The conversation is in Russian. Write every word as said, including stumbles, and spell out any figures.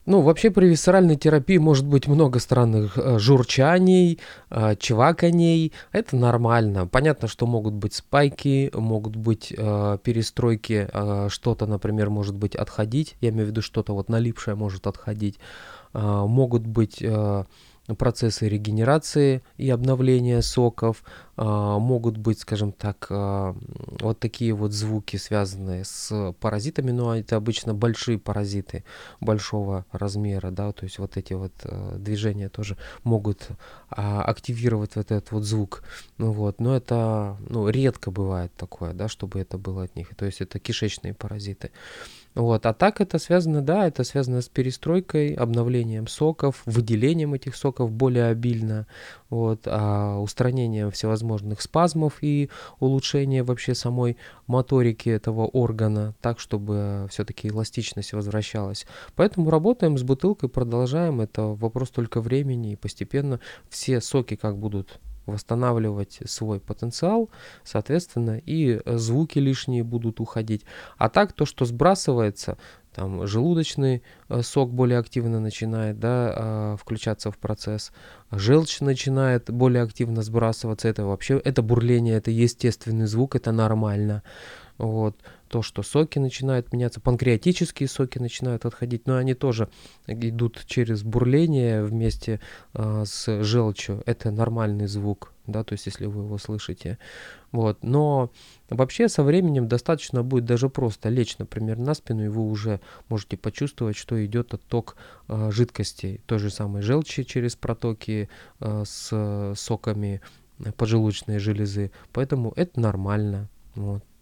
Ну, вообще при висцеральной терапии может быть много странных э, журчаний, э, чваканий. Это нормально. Понятно, что могут быть спайки, могут быть э, перестройки, э, что-то, например, может быть отходить. Я имею в виду, что-то вот налипшее может отходить. А, могут быть э, процессы регенерации и обновления соков, а, могут быть, скажем так, а, вот такие вот звуки, связанные с паразитами, но это обычно большие паразиты большого размера, да, то есть вот эти вот э, движения тоже могут а, активировать вот этот вот звук, ну вот, но это, ну, редко бывает такое, да, чтобы это было от них, то есть это кишечные паразиты. Вот. А так это связано, да, это связано с перестройкой, обновлением соков, выделением этих соков более обильно, вот, а устранением всевозможных спазмов и улучшение вообще самой моторики этого органа, так, чтобы все-таки эластичность возвращалась. Поэтому работаем с бутылкой, продолжаем, это вопрос только времени, и постепенно все соки как будут восстанавливать свой потенциал, соответственно, и э, звуки лишние будут уходить. А так то, что сбрасывается, там желудочный э, сок более активно начинает, да, э, включаться в процесс, желчь начинает более активно сбрасываться, это вообще, это бурление, это естественный звук, это нормально. Вот. То, что соки начинают меняться, панкреатические соки начинают отходить, но они тоже идут через бурление вместе э, с желчью. Это нормальный звук, да, то есть если вы его слышите. Вот. Но вообще со временем достаточно будет даже просто лечь, например, на спину, и вы уже можете почувствовать, что идет отток э, жидкостей, той же самой желчи через протоки э, с соками поджелудочной железы. Поэтому это нормально. Вот.